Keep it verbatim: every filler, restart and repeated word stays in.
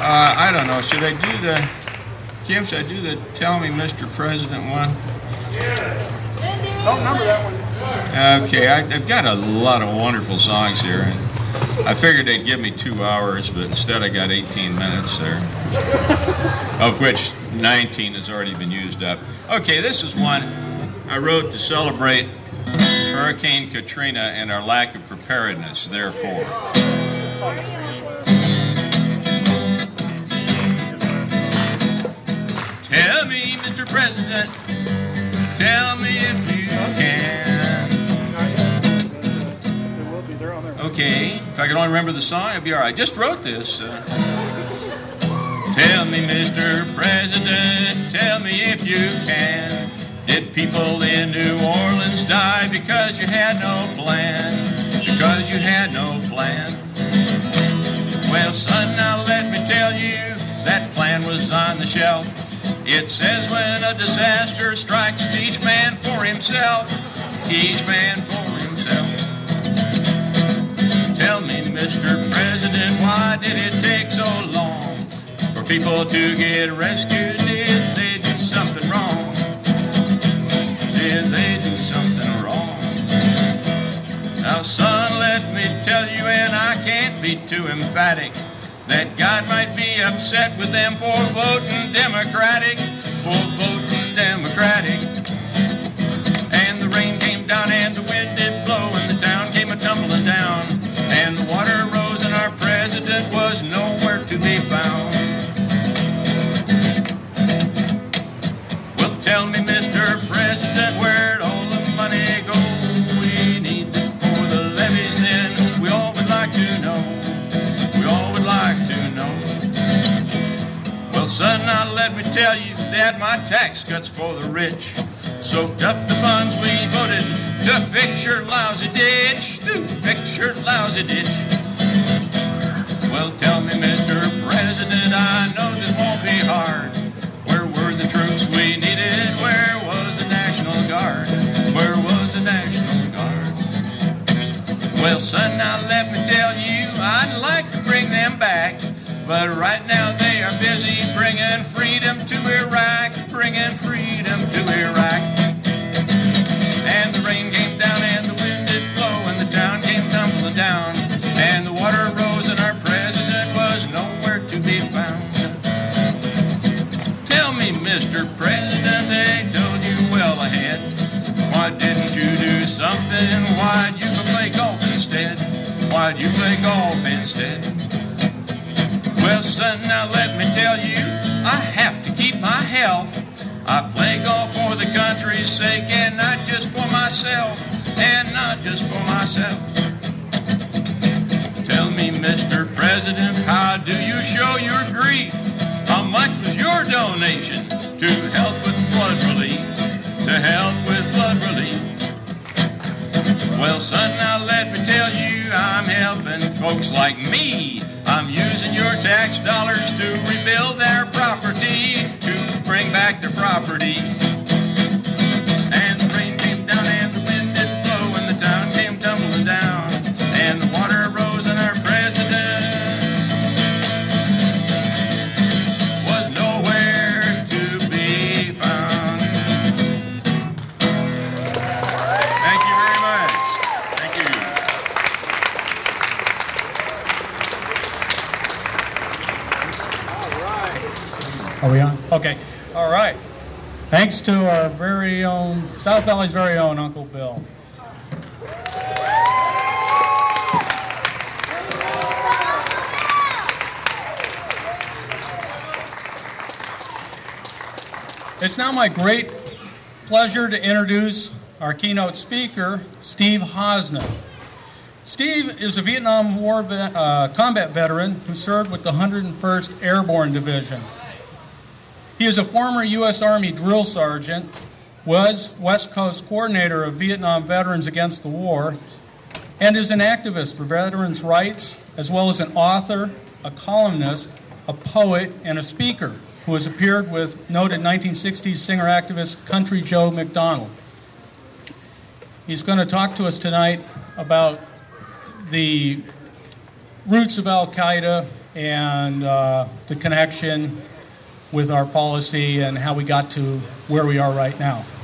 Uh, I don't know. Should I do the, Jim, should I do the Tell Me, Mister President one? Don't remember that one. Okay, I, I've got a lot of wonderful songs here. And I figured they'd give me two hours, but instead I got eighteen minutes there, of which nineteen has already been used up. Okay, this is one I wrote to celebrate Hurricane Katrina and our lack of preparedness, therefore. Tell me, Mister President, tell me if you can. Okay, if I can only remember the song, I'd be all right. I just wrote this. Uh, tell me, Mister President, tell me if you can. Did people in New Orleans die because you had no plan? Because you had no plan? Well, son, now let me tell you, that plan was on the shelf. It says when a disaster strikes, it's each man for himself, each man for himself. Tell me, Mister President, why did it take so long for people to get rescued? Did they do something wrong? Did they do something wrong? Now, son, let me tell you, and I can't be too emphatic, that God might be upset with them for voting Democratic, for voting Democratic. And the rain came down and the wind did blow and the town came a-tumbling down. And the water rose and our president was nowhere to be found. Well, tell me, Mister President, where'd all the money go? We need it for the levees then. We all would like to know. We all would like to know. Well, son, now let me tell you that my tax cuts for the rich soaked up the funds we voted to fix your lousy ditch, to fix your lousy ditch. Well, tell me, Mister President, I know this won't be hard. Where were the troops we needed? Where was the National Guard? Where was the National Guard? Well, son, now let me tell you, I'd like to bring them back, but right now they are busy bringing freedom to Iraq, bringing freedom to Iraq. And the rain came down and the wind did blow and the town came tumbling down. And the water rose and our president was nowhere to be found. Tell me, Mister President, they told you well ahead. Why didn't you do something? Why'd you play golf instead? Why'd you play golf instead? Well, son, now let me tell you, I have to keep my health. I play golf for the country's sake and not just for myself, and not just for myself. Tell me, Mister President, how do you show your grief? How much was your donation to help with flood relief? To help with flood relief? Well, son, now let me tell you, I'm helping folks like me. I'm using your tax dollars to rebuild their property, to bring back their property. And the rain came down and the wind did blow and the town came tumbling down. And the water rose and our president was nowhere to be found. Thank you very much. Thank you. Are we on? Okay. All right. Thanks to our very own, South Valley's very own Uncle Bill. It's now my great pleasure to introduce our keynote speaker, Steve Hosna. Steve is a Vietnam War uh, combat veteran who served with the one hundred first Airborne Division. He is a former U S Army drill sergeant, was West Coast coordinator of Vietnam Veterans Against the War, and is an activist for veterans' rights, as well as an author, a columnist, a poet, and a speaker who has appeared with noted nineteen sixties singer-activist Country Joe McDonald. He's going to talk to us tonight about the roots of Al-Qaeda and uh, the connection with our policy and how we got to where we are right now.